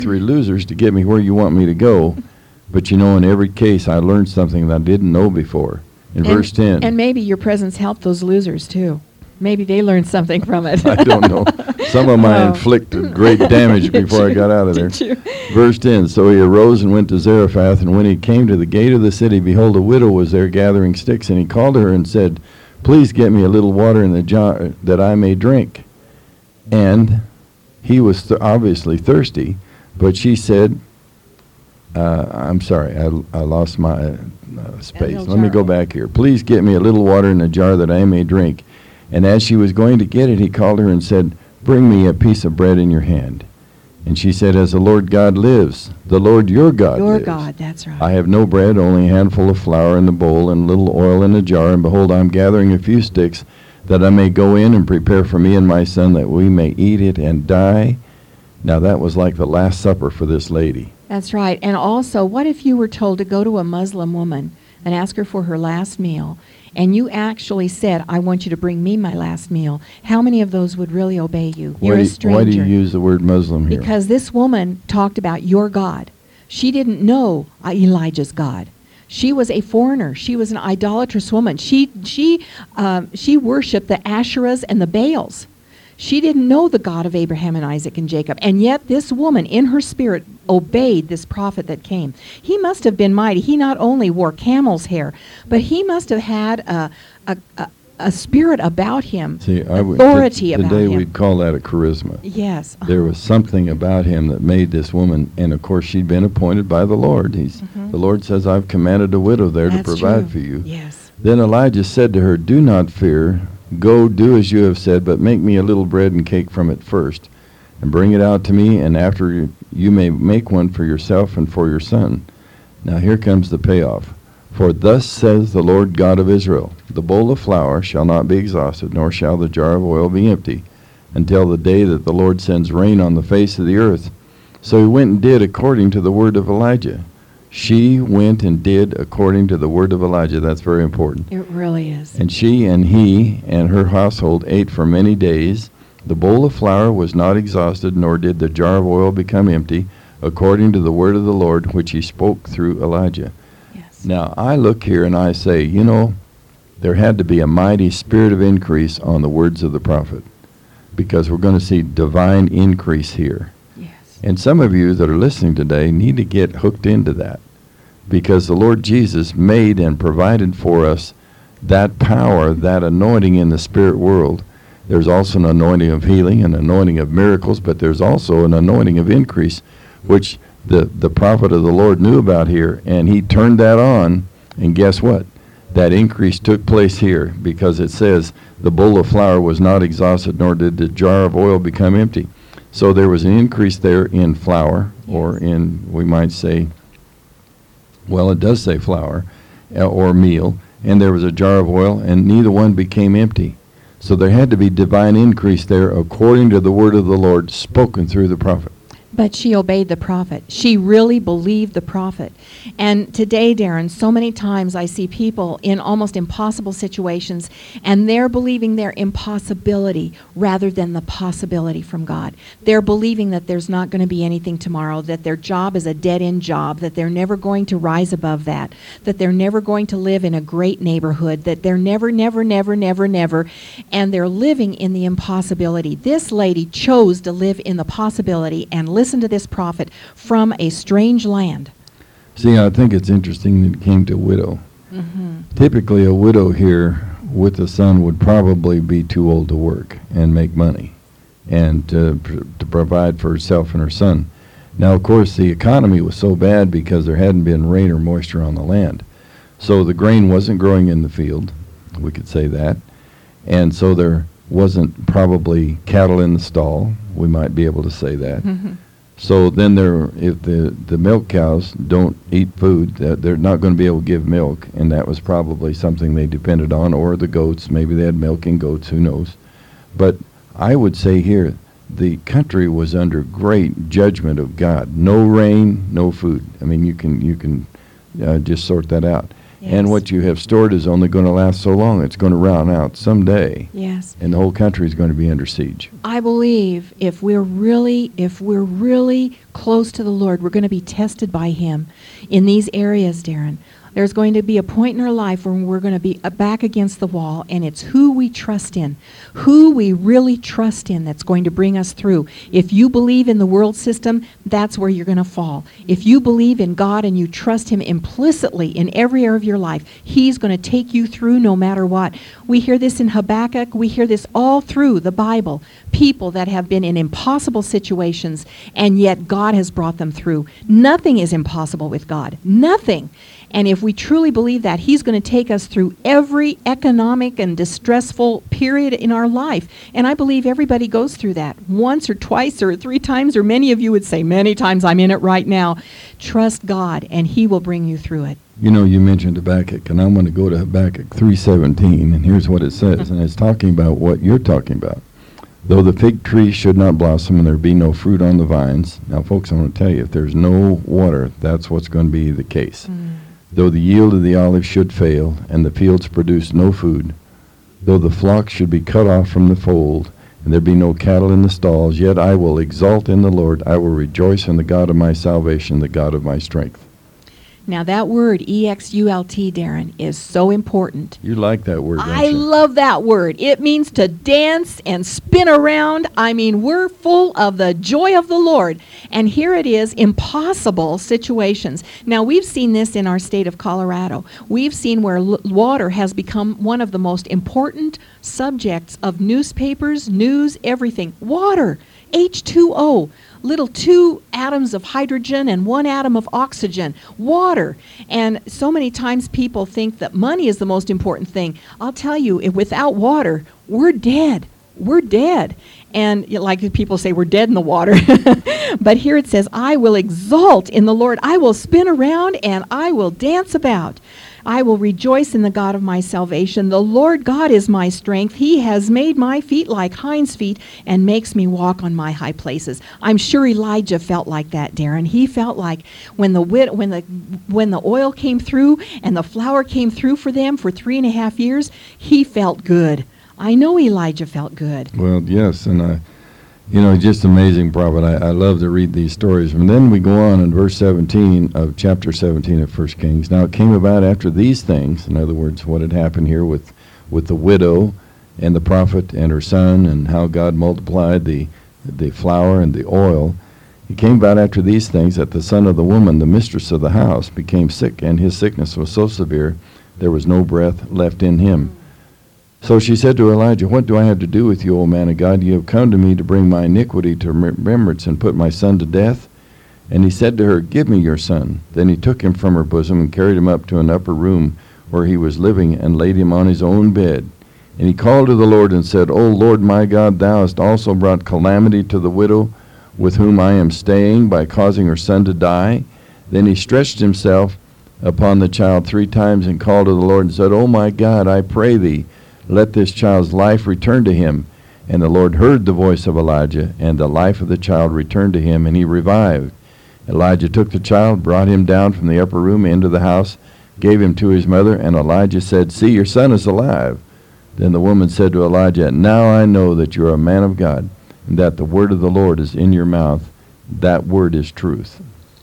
three losers to get me where you want me to go. But in every case, I learned something that I didn't know before. In verse 10. And maybe your presence helped those losers, too. Maybe they learned something from it. I don't know. Some of them I inflicted great damage before I got out of there. Verse 10, so he arose and went to Zarephath, and when he came to the gate of the city, behold, a widow was there gathering sticks, and he called to her and said, please get me a little water in the jar that I may drink. And he was obviously thirsty, but she said, I'm sorry, I lost my space. Let me go back here. Please get me a little water in a jar that I may drink. And as she was going to get it, he called her and said, bring me a piece of bread in your hand. And she said, as the Lord God lives, the Lord your God lives. Your God, that's right. I have no bread, only a handful of flour in the bowl and a little oil in a jar. And behold, I'm gathering a few sticks that I may go in and prepare for me and my son that we may eat it and die. Now that was like the Last Supper for this lady. That's right. And also, what if you were told to go to a Muslim woman and ask her for her last meal, and you actually said, I want you to bring me my last meal? How many of those would really obey you? You're a stranger. Why do you use the word Muslim here? Because this woman talked about your God. She didn't know Elijah's God. She was a foreigner. She was an idolatrous woman. She worshipped the Asherahs and the Baals. She didn't know the God of Abraham and Isaac and Jacob. And yet this woman, in her spirit, obeyed this prophet that came. He must have been mighty. He not only wore camel's hair, but he must have had a spirit about him, authority about him. Today we'd call that a charisma. Yes. There was something about him that made this woman, and of course she'd been appointed by the Lord. The Lord says, I've commanded a widow there to provide for you. Yes. Then Elijah said to her, do not fear. Go, do as you have said, but make me a little bread and cake from it first, and bring it out to me, and after you may make one for yourself and for your son. Now here comes the payoff. For thus says the Lord God of Israel, the bowl of flour shall not be exhausted, nor shall the jar of oil be empty, until the day that the Lord sends rain on the face of the earth. So he went and did according to the word of Elijah. She went and did according to the word of Elijah. That's very important. It really is. And she and he and her household ate for many days. The bowl of flour was not exhausted, nor did the jar of oil become empty, according to the word of the Lord, which he spoke through Elijah. Yes. Now, I look here and I say, there had to be a mighty spirit of increase on the words of the prophet, because we're going to see divine increase here. And some of you that are listening today need to get hooked into that, because the Lord Jesus made and provided for us that power, that anointing in the spirit world. There's also an anointing of healing, an anointing of miracles, but there's also an anointing of increase, which the prophet of the Lord knew about here, and he turned that on, and guess what? That increase took place here, because it says the bowl of flour was not exhausted, nor did the jar of oil become empty. So there was an increase there in flour, or in, we might say, well, it does say flour, or meal, and there was a jar of oil, and neither one became empty. So there had to be divine increase there according to the word of the Lord spoken through the prophet. But she obeyed the prophet. She really believed the prophet. And today, Darren, so many times I see people in almost impossible situations, and they're believing their impossibility rather than the possibility from God. They're believing that there's not going to be anything tomorrow, that their job is a dead-end job, that they're never going to rise above that they're never going to live in a great neighborhood, that they're never, and they're living in the impossibility. This lady chose to live in the possibility and listen to this prophet from a strange land. See, I think it's interesting that it came to a widow. Typically, a widow here with a son would probably be too old to work and make money and to provide for herself and her son. Now, of course, the economy was so bad because there hadn't been rain or moisture on the land. So the grain wasn't growing in the field, we could say that. And so there wasn't probably cattle in the stall. We might be able to say that. So then if the milk cows don't eat food, they're not going to be able to give milk, and that was probably something they depended on, or the goats. Maybe they had milking goats, who knows. But I would say here, the country was under great judgment of God. No rain, no food. I mean, you can just sort that out. And what you have stored is only going to last so long. It's going to run out someday. Yes. And the whole country is going to be under siege. I believe if we're really close to the Lord, we're going to be tested by Him in these areas, Darren. There's going to be a point in our life when we're going to be back against the wall, and it's who we trust in, who we really trust in that's going to bring us through. If you believe in the world system, that's where you're going to fall. If you believe in God and you trust Him implicitly in every area of your life, He's going to take you through no matter what. We hear this in Habakkuk. We hear this all through the Bible. People that have been in impossible situations, and yet God has brought them through. Nothing is impossible with God. Nothing. And if we truly believe that, He's going to take us through every economic and distressful period in our life. And I believe everybody goes through that once or twice or 3 times, or many of you would say, many times. I'm in it right now. Trust God, and He will bring you through it. You know, you mentioned Habakkuk, and I'm going to go to Habakkuk 3:17, and here's what it says. And it's talking about what you're talking about. Though the fig tree should not blossom and there be no fruit on the vines. Now, folks, I want to tell you, if there's no water, that's what's going to be the case. Though the yield of the olive should fail, and the fields produce no food, though the flock should be cut off from the fold, and there be no cattle in the stalls, yet I will exult in the Lord. I will rejoice in the God of my salvation, the God of my strength. Now that word, E-X-U-L-T, Darren, is so important. You like that word, don't you? I love that word. It means to dance and spin around. I mean, we're full of the joy of the Lord. And here it is, impossible situations. Now, we've seen this in our state of Colorado. We've seen where water has become one of the most important subjects of newspapers, news, everything. Water, H2O. Little 2 atoms of hydrogen and 1 atom of oxygen, water. And so many times people think that money is the most important thing. I'll tell you, if without water, we're dead. We're dead. And like people say, we're dead in the water. But here it says, I will exult in the Lord. I will spin around and I will dance about. I will rejoice in the God of my salvation. The Lord God is my strength. He has made my feet like hinds' feet and makes me walk on my high places. I'm sure Elijah felt like that, Darren. He felt like when the oil came through and the flour came through for them for 3.5 years, he felt good. I know Elijah felt good. Well, yes, and just amazing prophet. I love to read these stories. And then we go on in verse 17 of chapter 17 of 1 Kings. Now it came about after these things, in other words, what had happened here with the widow and the prophet and her son, and how God multiplied the flour and the oil. It came about after these things that the son of the woman, the mistress of the house, became sick, and his sickness was so severe there was no breath left in him. So she said to Elijah, what do I have to do with you, O man of God? You have come to me to bring my iniquity to remembrance and put my son to death. And he said to her, give me your son. Then he took him from her bosom and carried him up to an upper room where he was living and laid him on his own bed. And he called to the Lord and said, O Lord my God, thou hast also brought calamity to the widow with whom I am staying by causing her son to die. Then he stretched himself upon the child 3 times and called to the Lord and said, O my God, I pray thee, let this child's life return to him. And the Lord heard the voice of Elijah, and the life of the child returned to him, and he revived. Elijah took the child, brought him down from the upper room into the house, gave him to his mother, and Elijah said, see, your son is alive. Then the woman said to Elijah, now I know that you are a man of God, and that the word of the Lord is in your mouth. That word is truth.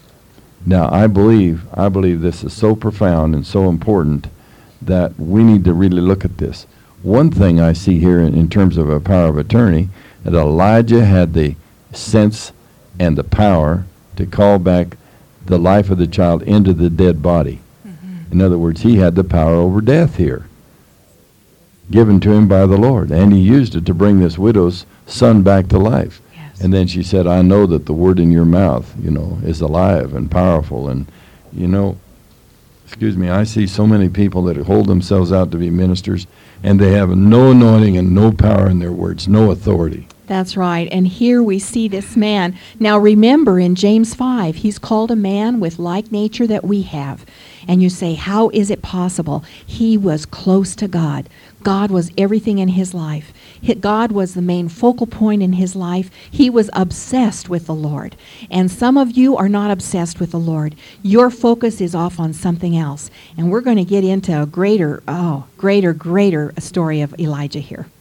Now I believe this is so profound and so important that we need to really look at this. One thing I see here in terms of a power of attorney, that Elijah had the sense and the power to call back the life of the child into the dead body. Mm-hmm. In other words, he had the power over death here, given to him by the Lord. And he used it to bring this widow's son back to life. Yes. And then she said, I know that the word in your mouth, is alive and powerful. And, I see so many people that hold themselves out to be ministers, and they have no anointing and no power in their words, no authority. That's right. And here we see this man. Now remember, in James 5, he's called a man with like nature that we have. And you say, how is it possible? He was close to God. God was everything in his life. God was the main focal point in his life. He was obsessed with the Lord. And some of you are not obsessed with the Lord. Your focus is off on something else. And we're going to get into a greater story of Elijah here.